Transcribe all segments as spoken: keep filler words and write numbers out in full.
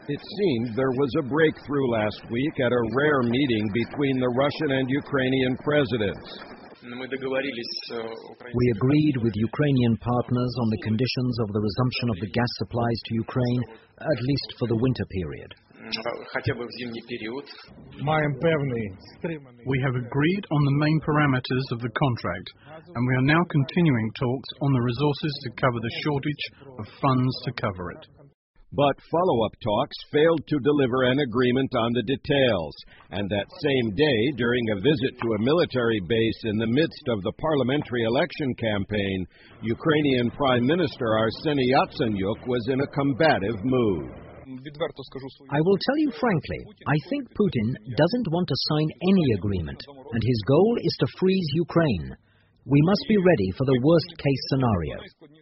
It seemed there was a breakthrough last week at a rare meeting between the Russian and Ukrainian presidents. We agreed with Ukrainian partners on the conditions of the resumption of the gas supplies to Ukraine, at least for the winter period. We have agreed on the main parameters of the contract, and we are now continuing talks on the resources to cover the shortage of funds to cover it. But follow-up talks failed to deliver an agreement on the details, and that same day, during a visit to a military base in the midst of the parliamentary election campaign, Ukrainian Prime Minister Arseniy Yatsenyuk was in a combative mood. I will tell you frankly, I think Putin doesn't want to sign any agreement, and his goal is to freeze Ukraine. We must be ready for the worst-case scenario.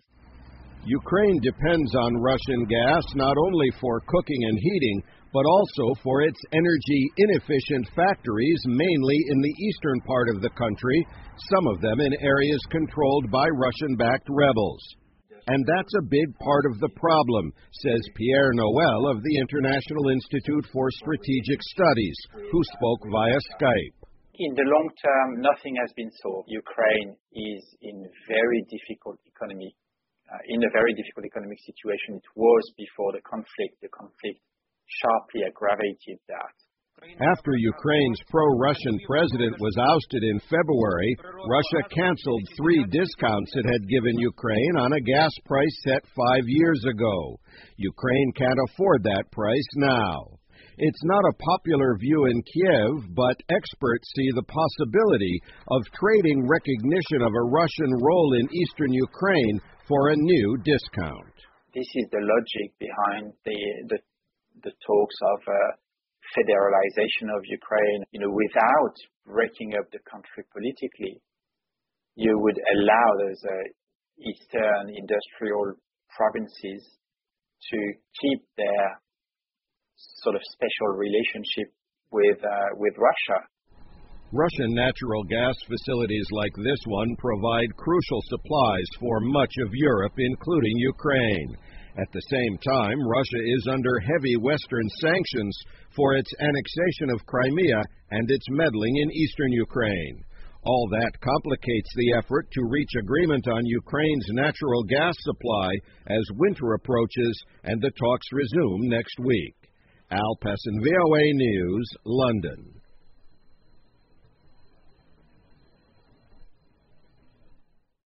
Ukraine depends on Russian gas not only for cooking and heating, but also for its energy-inefficient factories, mainly in the eastern part of the country, some of them in areas controlled by Russian-backed rebels. And that's a big part of the problem, says Pierre Noël of the International Institute for Strategic Studies, who spoke via Skype. In the long term, nothing has been solved. Ukraine is in very difficult economic Uh, in a very difficult economic situation it was before the conflict. The conflict sharply aggravated that. After Ukraine's pro-Russian president was ousted in February, Russia canceled three discounts it had given Ukraine on a gas price set five years ago. Ukraine can't afford that price now. It's not a popular view in Kiev, but experts see the possibility of trading recognition of a Russian role in eastern Ukraine for a new discount. This is the logic behind the the, the talks of uh, federalization of Ukraine. You know, without breaking up the country politically, you would allow those uh, eastern industrial provinces to keep their sort of special relationship with uh, with Russia. Russian natural gas facilities like this one provide crucial supplies for much of Europe, including Ukraine. At the same time, Russia is under heavy Western sanctions for its annexation of Crimea and its meddling in eastern Ukraine. All that complicates the effort to reach agreement on Ukraine's natural gas supply as winter approaches and the talks resume next week. Al Pessin, V O A News, London.